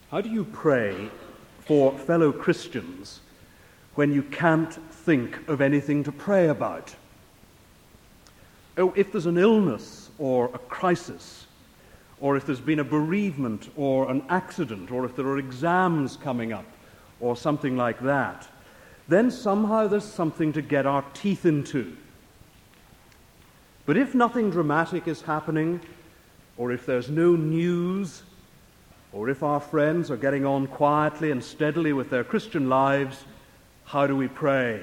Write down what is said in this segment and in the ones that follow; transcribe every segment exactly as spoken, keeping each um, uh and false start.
How do you pray for fellow Christians when you can't think of anything to pray about? Oh, if there's an illness or a crisis, or if there's been a bereavement or an accident, or if there are exams coming up, or something like that, then somehow there's something to get our teeth into. But if nothing dramatic is happening, or if there's no news, or if our friends are getting on quietly and steadily with their Christian lives, how do we pray?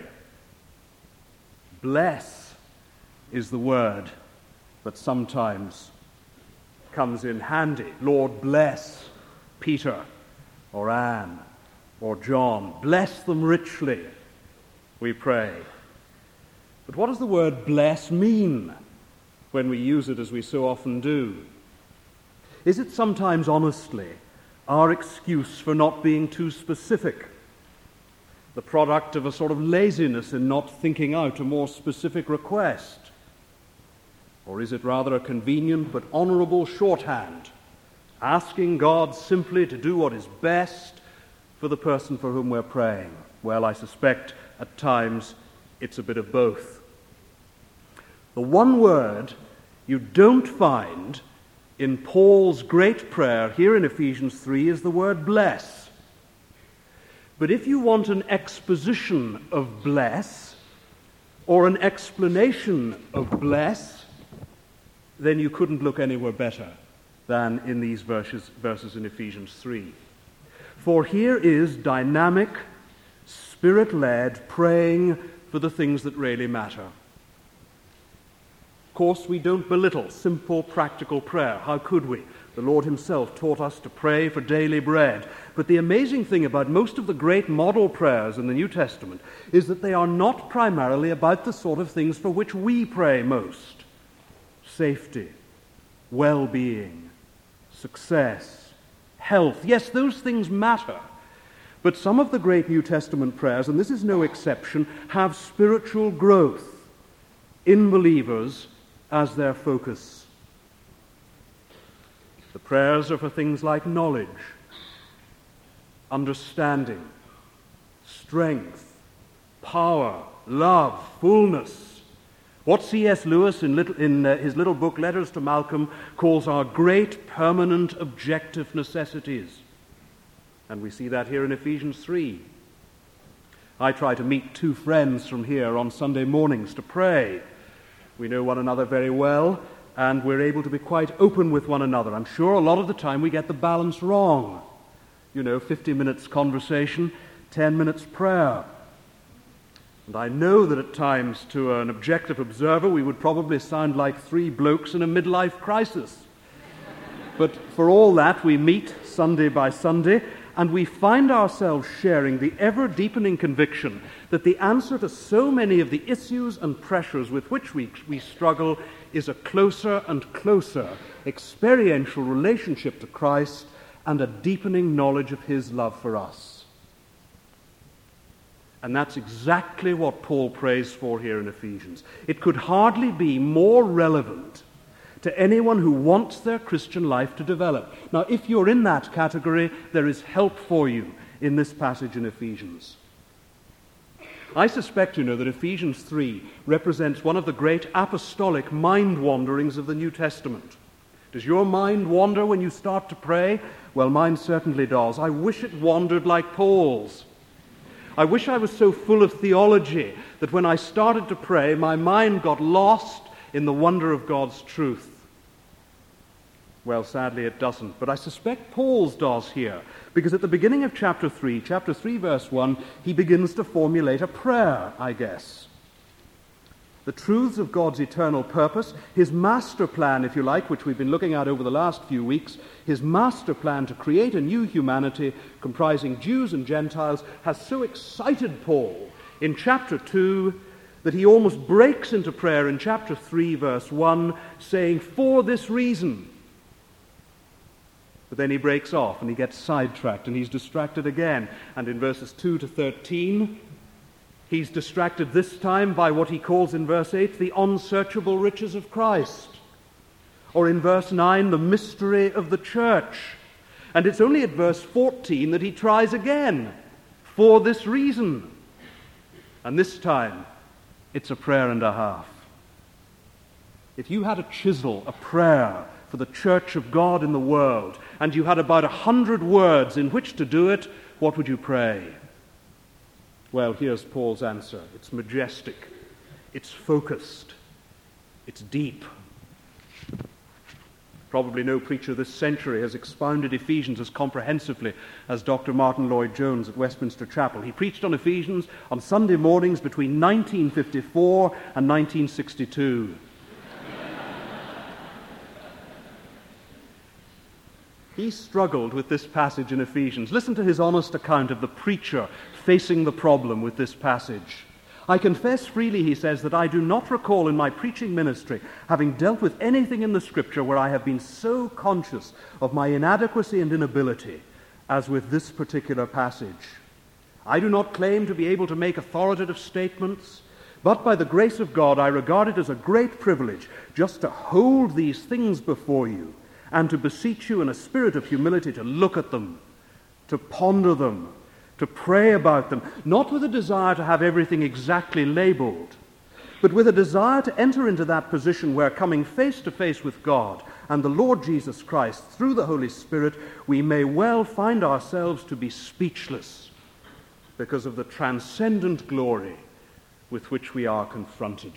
Bless is the word that sometimes comes in handy. Lord, bless Peter or Anne or John. Bless them richly, we pray. But what does the word bless mean when we use it as we so often do? Is it sometimes, honestly, our excuse for not being too specific? The product of a sort of laziness in not thinking out a more specific request? Or is it rather a convenient but honorable shorthand, asking God simply to do what is best for the person for whom we're praying? Well, I suspect at times it's a bit of both. The one word you don't find in Paul's great prayer here in Ephesians three is the word bless. But if you want an exposition of bless, or an explanation of bless, then you couldn't look anywhere better than in these verses, verses in Ephesians three. For here is dynamic, Spirit-led praying for the things that really matter. Of course, we don't belittle simple, practical prayer. How could we? The Lord himself taught us to pray for daily bread. But the amazing thing about most of the great model prayers in the New Testament is that they are not primarily about the sort of things for which we pray most. Safety, well-being, success, health. Yes, those things matter. But some of the great New Testament prayers, and this is no exception, have spiritual growth in believers as their focus. The prayers are for things like knowledge, understanding, strength, power, love, fullness. What C S Lewis in, little, in uh, his little book Letters to Malcolm calls our great permanent objective necessities. And we see that here in Ephesians three. I try to meet two friends from here on Sunday mornings to pray. We know one another very well, and we're able to be quite open with one another. I'm sure a lot of the time we get the balance wrong. You know, fifty minutes conversation, ten minutes prayer. And I know that at times, to an objective observer, we would probably sound like three blokes in a midlife crisis. But for all that, we meet Sunday by Sunday, and we find ourselves sharing the ever-deepening conviction that the answer to so many of the issues and pressures with which we, we struggle is a closer and closer experiential relationship to Christ and a deepening knowledge of his love for us. And that's exactly what Paul prays for here in Ephesians. It could hardly be more relevant to anyone who wants their Christian life to develop. Now, if you're in that category, there is help for you in this passage in Ephesians. I suspect, you know, that Ephesians three represents one of the great apostolic mind wanderings of the New Testament. Does your mind wander when you start to pray? Well, mine certainly does. I wish it wandered like Paul's. I wish I was so full of theology that when I started to pray, my mind got lost in the wonder of God's truth. Well, sadly it doesn't, but I suspect Paul's does here, because at the beginning of chapter three, chapter three verse one, he begins to formulate a prayer, I guess. The truths of God's eternal purpose, his master plan, if you like, which we've been looking at over the last few weeks, his master plan to create a new humanity comprising Jews and Gentiles, has so excited Paul in chapter two that he almost breaks into prayer in chapter three verse one, saying, "For this reason." But then he breaks off and he gets sidetracked and he's distracted again. And in verses two to thirteen, he's distracted this time by what he calls in verse eight, the unsearchable riches of Christ. Or in verse nine, the mystery of the church. And it's only at verse fourteen that he tries again, for this reason. And this time, it's a prayer and a half. If you had a chisel, a prayer for the church of God in the world, and you had about a hundred words in which to do it, what would you pray? Well, here's Paul's answer. It's majestic. It's focused. It's deep. Probably no preacher this century has expounded Ephesians as comprehensively as Doctor Martin Lloyd-Jones at Westminster Chapel. He preached on Ephesians on Sunday mornings between nineteen fifty-four and nineteen sixty-two. He struggled with this passage in Ephesians. Listen to his honest account of the preacher facing the problem with this passage. I confess freely, he says, that I do not recall in my preaching ministry having dealt with anything in the Scripture where I have been so conscious of my inadequacy and inability as with this particular passage. I do not claim to be able to make authoritative statements, but by the grace of God I regard it as a great privilege just to hold these things before you and to beseech you in a spirit of humility to look at them, to ponder them, to pray about them, not with a desire to have everything exactly labeled, but with a desire to enter into that position where, coming face to face with God and the Lord Jesus Christ through the Holy Spirit, we may well find ourselves to be speechless because of the transcendent glory with which we are confronted.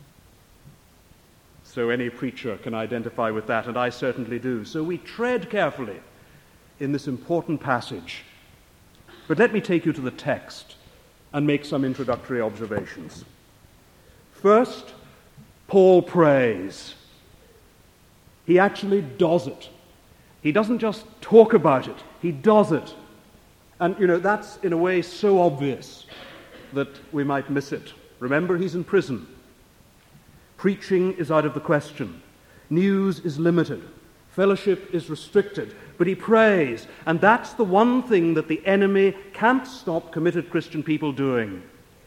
So any preacher can identify with that, and I certainly do. So we tread carefully in this important passage. But let me take you to the text and make some introductory observations. First, Paul prays. He actually does it. He doesn't just talk about it, he does it. And, you know, that's in a way so obvious that we might miss it. Remember, he's in prison. Preaching is out of the question. News is limited. Fellowship is restricted. But he prays, and that's the one thing that the enemy can't stop committed Christian people doing.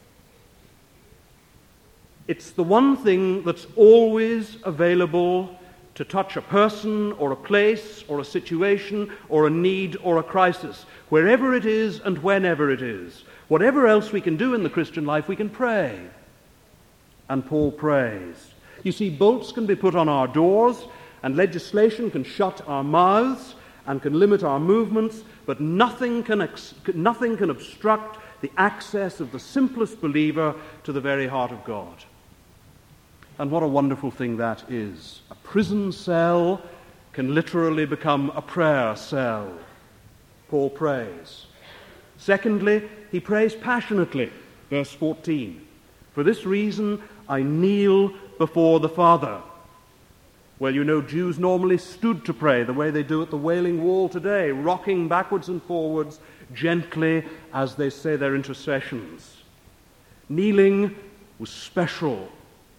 It's the one thing that's always available to touch a person or a place or a situation or a need or a crisis. Wherever it is and whenever it is. Whatever else we can do in the Christian life, we can pray. And Paul prays. You see, bolts can be put on our doors, and legislation can shut our mouths and can limit our movements, but nothing can, ex- nothing can obstruct the access of the simplest believer to the very heart of God. And what a wonderful thing that is. A prison cell can literally become a prayer cell. Paul prays. Secondly, he prays passionately. Verse fourteen. For this reason, I kneel before the Father. Well, you know, Jews normally stood to pray the way they do at the Wailing Wall today, rocking backwards and forwards gently as they say their intercessions. Kneeling was special.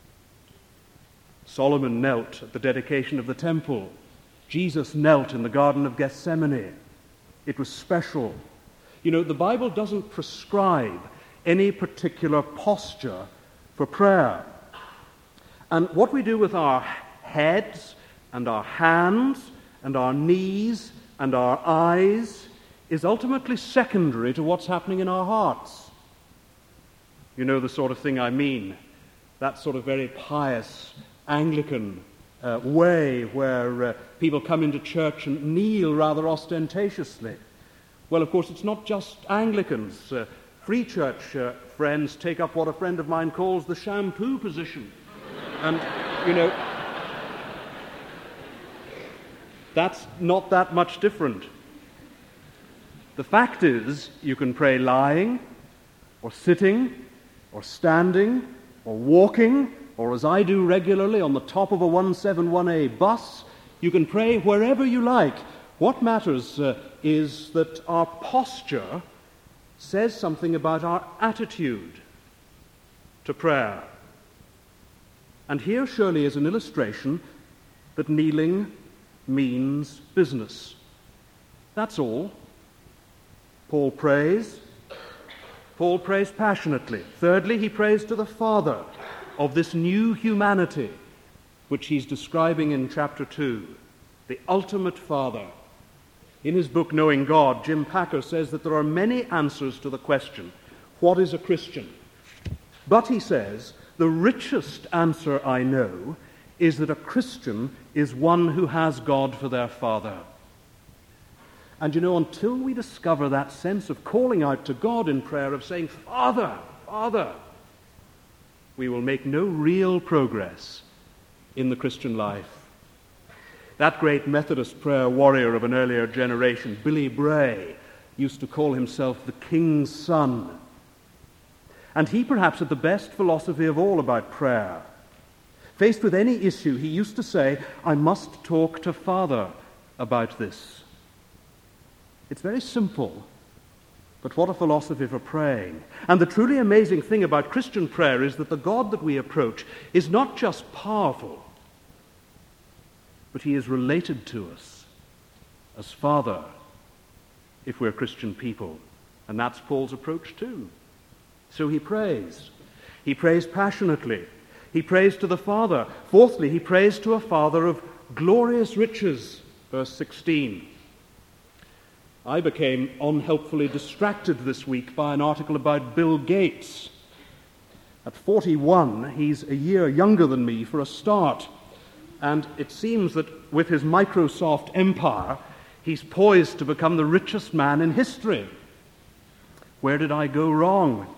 Solomon knelt at the dedication of the temple. Jesus knelt in the Garden of Gethsemane. It was special. You know, the Bible doesn't prescribe any particular posture for prayer. And what we do with our heads and our hands and our knees and our eyes is ultimately secondary to what's happening in our hearts. You know the sort of thing I mean. That sort of very pious Anglican uh, way where uh, people come into church and kneel rather ostentatiously. Well, of course, it's not just Anglicans. Uh, free church uh, friends take up what a friend of mine calls the shampoo position. And, you know, that's not that much different. The fact is, you can pray lying, or sitting, or standing, or walking, or as I do regularly on the top of a one seventy-one A bus. You can pray wherever you like. What matters uh, is that our posture says something about our attitude to prayer. And here surely is an illustration that kneeling means business. That's all. Paul prays. Paul prays passionately. Thirdly, he prays to the Father of this new humanity, which he's describing in chapter two, the ultimate Father. In his book, Knowing God, Jim Packer says that there are many answers to the question, what is a Christian? But, he says, the richest answer I know is that a Christian is one who has God for their Father. And you know, until we discover that sense of calling out to God in prayer, of saying, Father, Father, we will make no real progress in the Christian life. That great Methodist prayer warrior of an earlier generation, Billy Bray, used to call himself the King's Son. And he perhaps had the best philosophy of all about prayer. Faced with any issue, he used to say, I must talk to Father about this. It's very simple, but what a philosophy for praying. And the truly amazing thing about Christian prayer is that the God that we approach is not just powerful, but he is related to us as Father if we're Christian people. And that's Paul's approach too. So he prays. He prays passionately. He prays to the Father. Fourthly, he prays to a Father of glorious riches. Verse sixteen. I became unhelpfully distracted this week by an article about Bill Gates. At forty-one, he's a year younger than me for a start. And it seems that with his Microsoft empire, he's poised to become the richest man in history. Where did I go wrong?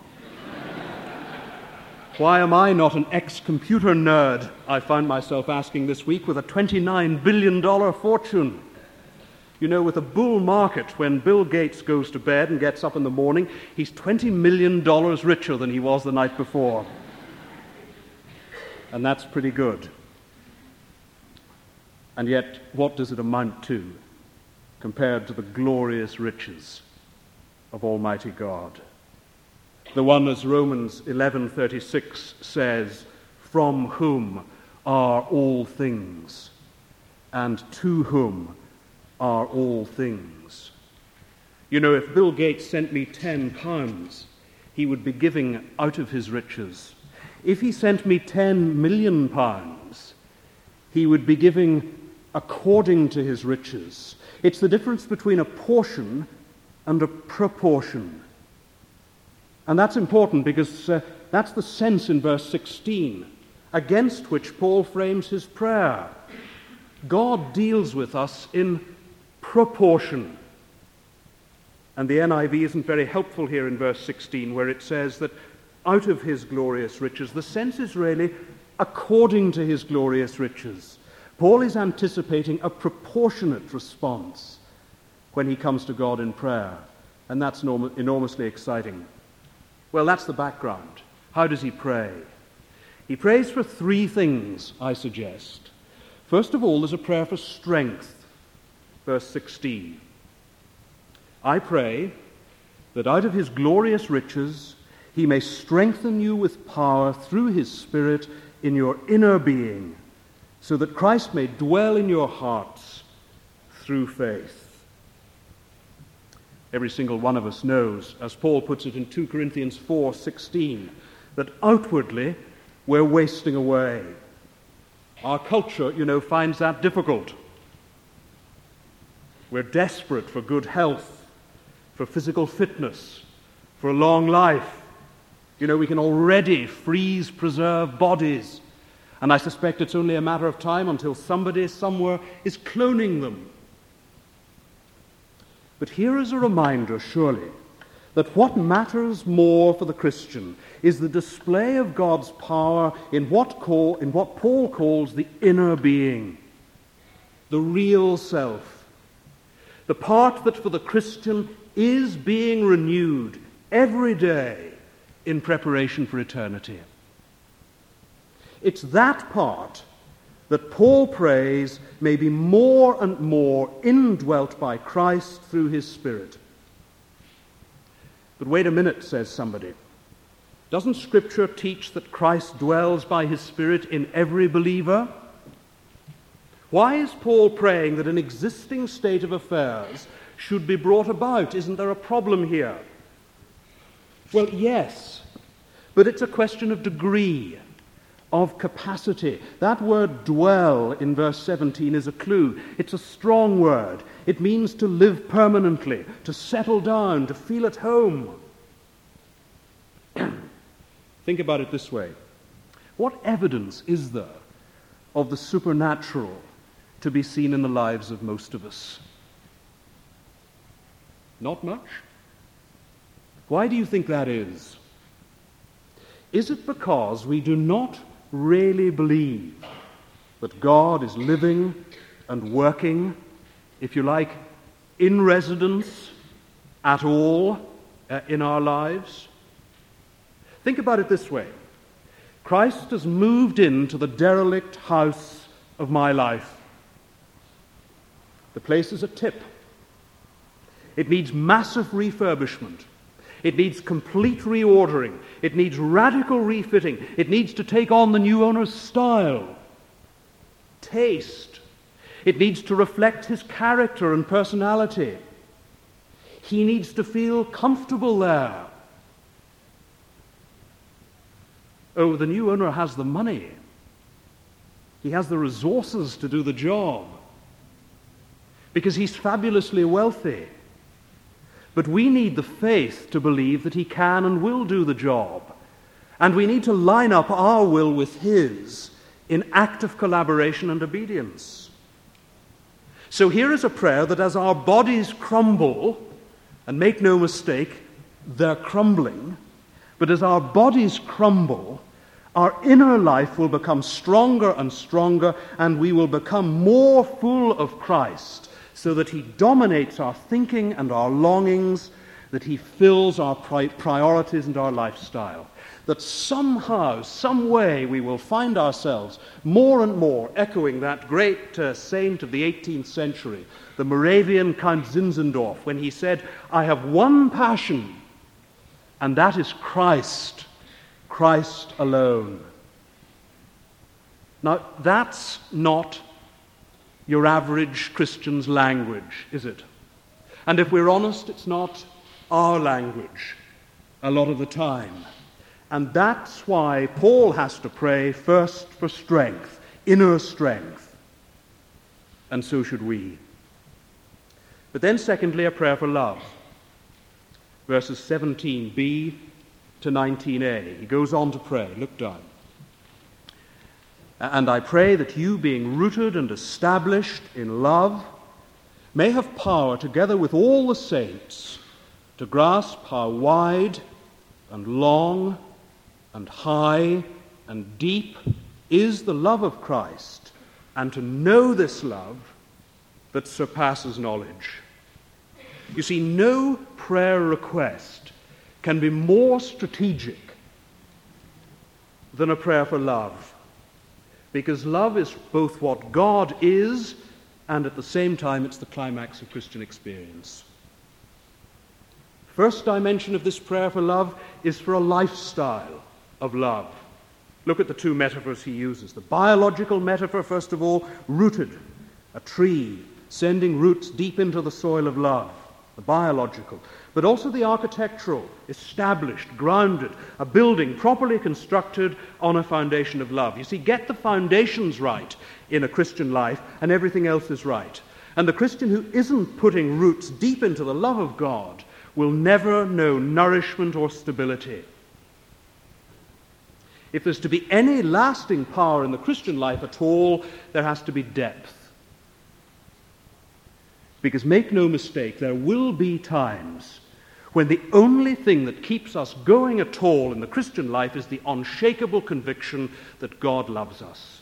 Why am I not an ex-computer nerd, I found myself asking this week, with a twenty-nine billion dollars fortune? You know, with a bull market, when Bill Gates goes to bed and gets up in the morning, he's twenty million dollars richer than he was the night before. And that's pretty good. And yet, what does it amount to compared to the glorious riches of Almighty God? The one, as Romans eleven thirty-six says, from whom are all things, and to whom are all things. You know, if Bill Gates sent me ten pounds, he would be giving out of his riches. If he sent me ten million pounds, he would be giving according to his riches. It's the difference between a portion and a proportion. And that's important because uh, that's the sense in verse sixteen against which Paul frames his prayer. God deals with us in proportion. And the N I V isn't very helpful here in verse sixteen, where it says that out of his glorious riches, the sense is really according to his glorious riches. Paul is anticipating a proportionate response when he comes to God in prayer, and that's enorm- enormously exciting. Well, that's the background. How does he pray? He prays for three things, I suggest. First of all, there's a prayer for strength. Verse sixteen. I pray that out of his glorious riches he may strengthen you with power through his Spirit in your inner being, so that Christ may dwell in your hearts through faith. Every single one of us knows, as Paul puts it in two Corinthians four sixteen, that outwardly we're wasting away. Our culture, you know, finds that difficult. We're desperate for good health, for physical fitness, for a long life. You know, we can already freeze preserve bodies, and I suspect it's only a matter of time until somebody somewhere is cloning them. But here is a reminder, surely, that what matters more for the Christian is the display of God's power in what, call, in what Paul calls the inner being, the real self. The part that for the Christian is being renewed every day in preparation for eternity. It's that part that Paul prays may be more and more indwelt by Christ through his Spirit. But wait a minute, says somebody. Doesn't Scripture teach that Christ dwells by his Spirit in every believer? Why is Paul praying that an existing state of affairs should be brought about? Isn't there a problem here? Well, yes, but it's a question of degree. of capacity. That word dwell in verse seventeen is a clue. It's a strong word. It means to live permanently, to settle down, to feel at home. Think about it this way. What evidence is there of the supernatural to be seen in the lives of most of us? Not much. Why do you think that is? Is it because we do not really believe that God is living and working, if you like, in residence at all uh, in our lives? Think about it this way. Christ has moved into the derelict house of my life. The place is a tip. It needs massive refurbishment. It needs complete reordering. It needs radical refitting. It needs to take on the new owner's style, taste. It needs to reflect his character and personality. He needs to feel comfortable there. Oh, the new owner has the money. He has the resources to do the job because he's fabulously wealthy. But we need the faith to believe that he can and will do the job. And we need to line up our will with his in active collaboration and obedience. So here is a prayer that as our bodies crumble, and make no mistake, they're crumbling, but as our bodies crumble, our inner life will become stronger and stronger, and we will become more full of Christ, so that he dominates our thinking and our longings, that he fills our pri- priorities and our lifestyle. That somehow, some way, we will find ourselves more and more echoing that great uh, saint of the eighteenth century, the Moravian Count Zinzendorf, when he said, "I have one passion, and that is Christ, Christ alone." Now, that's not your average Christian's language, is it? And if we're honest, it's not our language a lot of the time. And that's why Paul has to pray first for strength, inner strength. And so should we. But then secondly, a prayer for love. Verses seventeen b to nineteen a. He goes on to pray. Look down. "And I pray that you, being rooted and established in love, may have power, together with all the saints, to grasp how wide and long and high and deep is the love of Christ, and to know this love that surpasses knowledge." You see, no prayer request can be more strategic than a prayer for love. Because love is both what God is, and at the same time it's the climax of Christian experience. First dimension of this prayer for love is for a lifestyle of love. Look at the two metaphors he uses. The biological metaphor, first of all, rooted, a tree sending roots deep into the soil of love, the biological. But also the architectural, established, grounded, a building properly constructed on a foundation of love. You see, get the foundations right in a Christian life, and everything else is right. And the Christian who isn't putting roots deep into the love of God will never know nourishment or stability. If there's to be any lasting power in the Christian life at all, there has to be depth. Because make no mistake, there will be times when the only thing that keeps us going at all in the Christian life is the unshakable conviction that God loves us.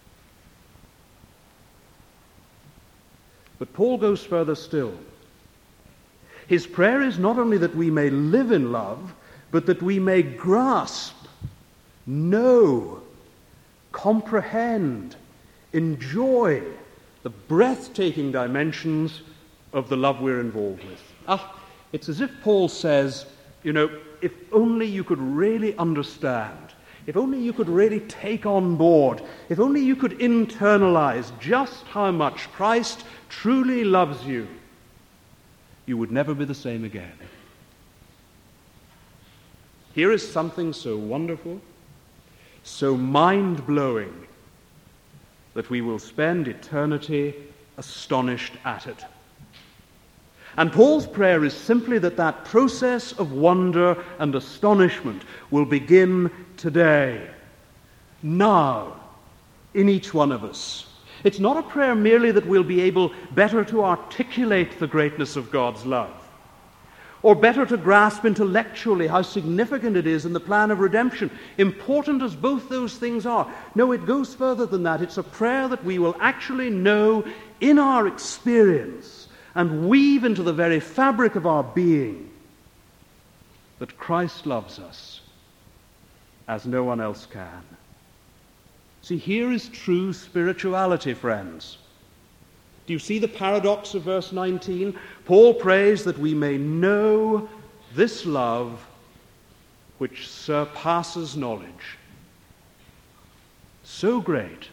But Paul goes further still. His prayer is not only that we may live in love, but that we may grasp, know, comprehend, enjoy the breathtaking dimensions of the love we're involved with. Ah, it's as if Paul says, you know, if only you could really understand, if only you could really take on board, if only you could internalize just how much Christ truly loves you, you would never be the same again. Here is something so wonderful. so mind-blowing that we will spend eternity astonished at it. And Paul's prayer is simply that that process of wonder and astonishment will begin today, now, in each one of us. It's not a prayer merely that we'll be able better to articulate the greatness of God's love, or better to grasp intellectually how significant it is in the plan of redemption, important as both those things are. No, it goes further than that. It's a prayer that we will actually know in our experience and weave into the very fabric of our being that Christ loves us as no one else can. See, here is true spirituality, friends. Do you see the paradox of verse nineteen? Paul prays that we may know this love which surpasses knowledge. So great,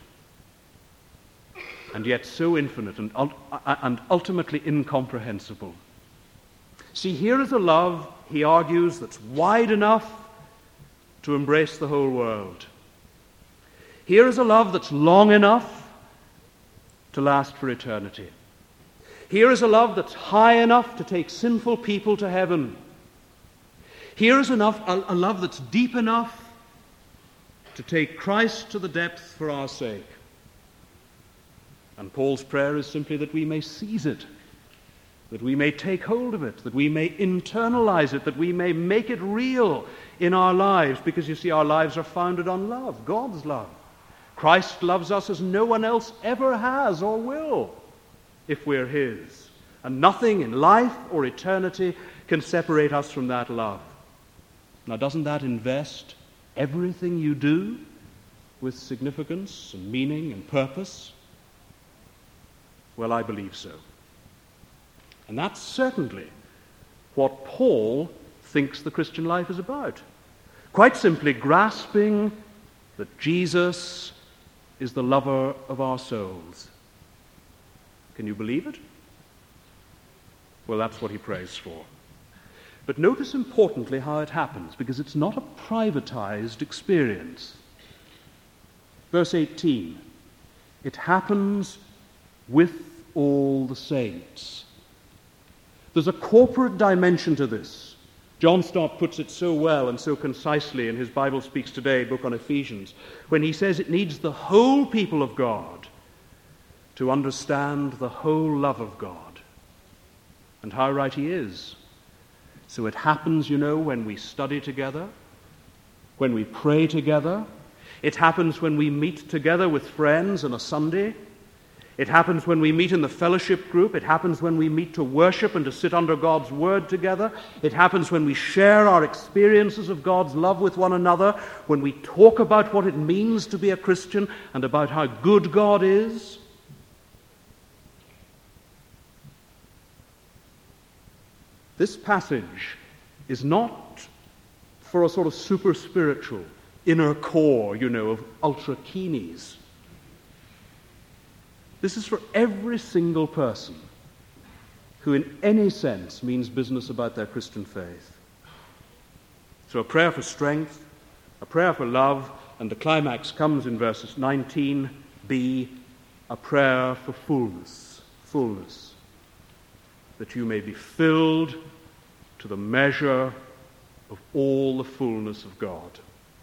and yet so infinite and, and ultimately incomprehensible. See, here is a love, he argues, that's wide enough to embrace the whole world. Here is a love that's long enough to last for eternity. Here is a love that's high enough to take sinful people to heaven. Here is enough, a, a love that's deep enough to take Christ to the depths for our sake. And Paul's prayer is simply that we may seize it, that we may take hold of it, that we may internalize it, that we may make it real in our lives, because you see, our lives are founded on love, God's love. Christ loves us as no one else ever has or will, if we're his. And nothing in life or eternity can separate us from that love. Now, doesn't that invest everything you do with significance and meaning and purpose? Well, I believe so. And that's certainly what Paul thinks the Christian life is about. Quite simply grasping that Jesus is the lover of our souls. Can you believe it? Well, that's what he prays for. But notice importantly how it happens, because it's not a privatized experience. Verse eighteen, it happens with all the saints. There's a corporate dimension to this. John Stott puts it so well and so concisely in his Bible Speaks Today book on Ephesians, when he says it needs the whole people of God to understand the whole love of God. And how right he is. So it happens, you know, when we study together, when we pray together. It happens when we meet together with friends on a Sunday. It happens when we meet in the fellowship group. It happens when we meet to worship and to sit under God's word together. It happens when we share our experiences of God's love with one another, when we talk about what it means to be a Christian and about how good God is. This passage is not for a sort of super spiritual inner core, you know, of ultra keenies. This is for every single person who in any sense means business about their Christian faith. So a prayer for strength, a prayer for love, and the climax comes in verses nineteen b, a prayer for fullness, fullness, that you may be filled to the measure of all the fullness of God.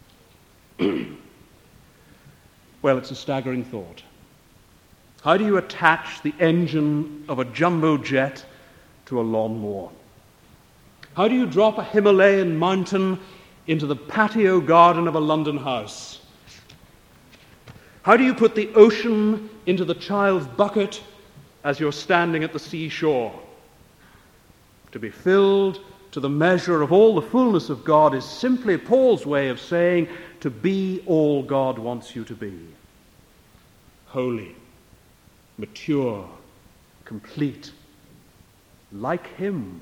Well, it's a staggering thought. How do you attach the engine of a jumbo jet to a lawnmower? How do you drop a Himalayan mountain into the patio garden of a London house? How do you put the ocean into the child's bucket as you're standing at the seashore? To be filled to the measure of all the fullness of God is simply Paul's way of saying to be all God wants you to be. Holy, mature, complete, like him.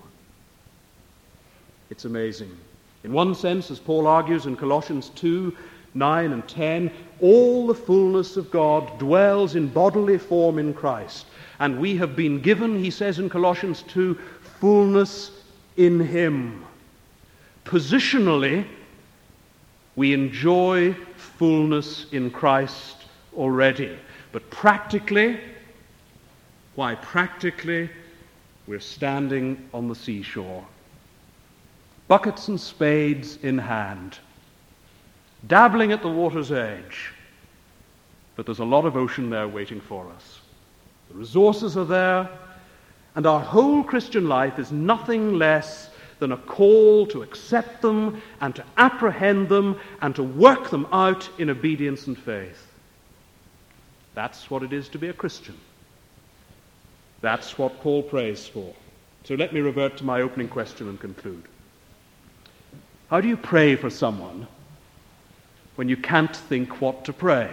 It's amazing. In one sense, as Paul argues in Colossians two, nine and ten, all the fullness of God dwells in bodily form in Christ. And we have been given, he says in Colossians two, fullness in him. Positionally, We enjoy fullness in Christ already. But practically, why practically, we're standing on the seashore, buckets and spades in hand, dabbling at the water's edge. But there's a lot of ocean there waiting for us. The resources are there, and our whole Christian life is nothing less than a call to accept them and to apprehend them and to work them out in obedience and faith. That's what it is to be a Christian. That's what Paul prays for. So let me revert to my opening question and conclude. How do you pray for someone when you can't think what to pray?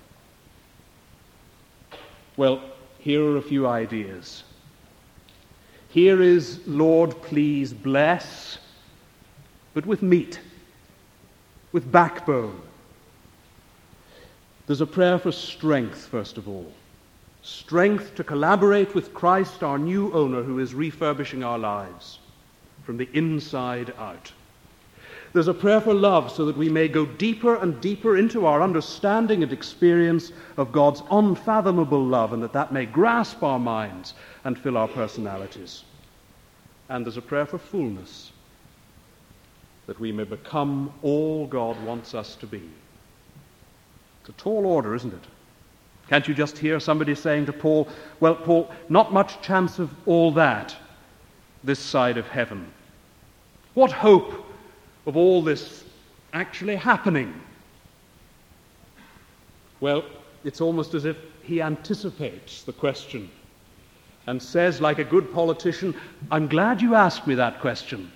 Well, here are a few ideas. Here is, Lord, please bless, but with meat, with backbone. There's a prayer for strength, first of all. Strength to collaborate with Christ, our new owner, who is refurbishing our lives from the inside out. There's a prayer for love, so that we may go deeper and deeper into our understanding and experience of God's unfathomable love, and that that may grasp our minds and fill our personalities. And there's a prayer for fullness, that we may become all God wants us to be. It's a tall order, isn't it? Can't you just hear somebody saying to Paul, well, Paul, not much chance of all that this side of heaven. What hope of all this actually happening? Well, it's almost as if he anticipates the question and says, like a good politician, I'm glad you asked me that question.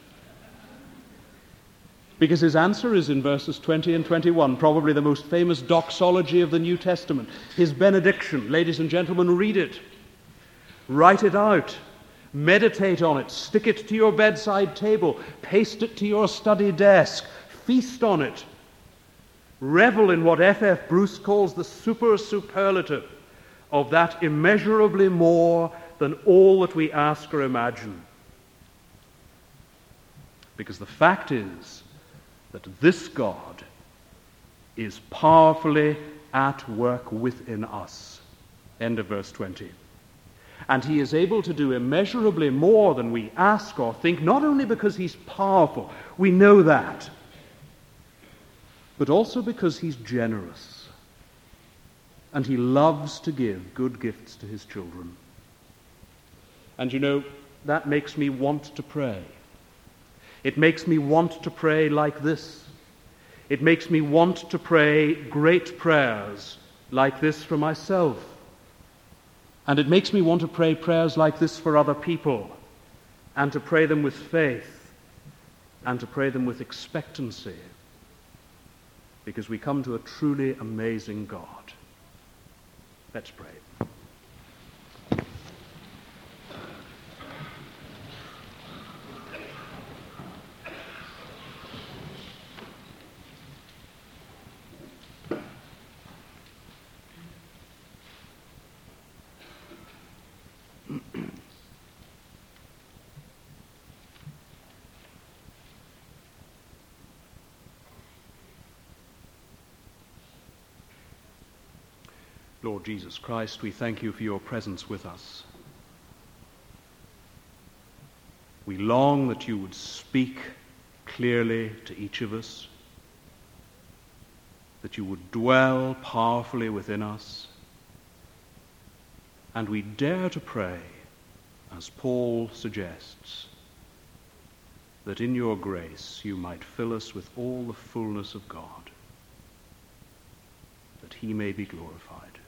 Because his answer is in verses twenty and twenty-one, probably the most famous doxology of the New Testament. His benediction. Ladies and gentlemen, read it. Write it out. Meditate on it. Stick it to your bedside table. Paste it to your study desk. Feast on it. Revel in what F F Bruce calls the super superlative of that immeasurably more than all that we ask or imagine. Because the fact is that this God is powerfully at work within us. End of verse twenty. And he is able to do immeasurably more than we ask or think, not only because he's powerful, we know that, but also because he's generous. And he loves to give good gifts to his children. And you know, that makes me want to pray. It makes me want to pray like this. It makes me want to pray great prayers like this for myself. And it makes me want to pray prayers like this for other people, and to pray them with faith, and to pray them with expectancy, because we come to a truly amazing God. Let's pray. Lord Jesus Christ, we thank you for your presence with us. We long that you would speak clearly to each of us, that you would dwell powerfully within us, and we dare to pray, as Paul suggests, that in your grace you might fill us with all the fullness of God, that he may be glorified.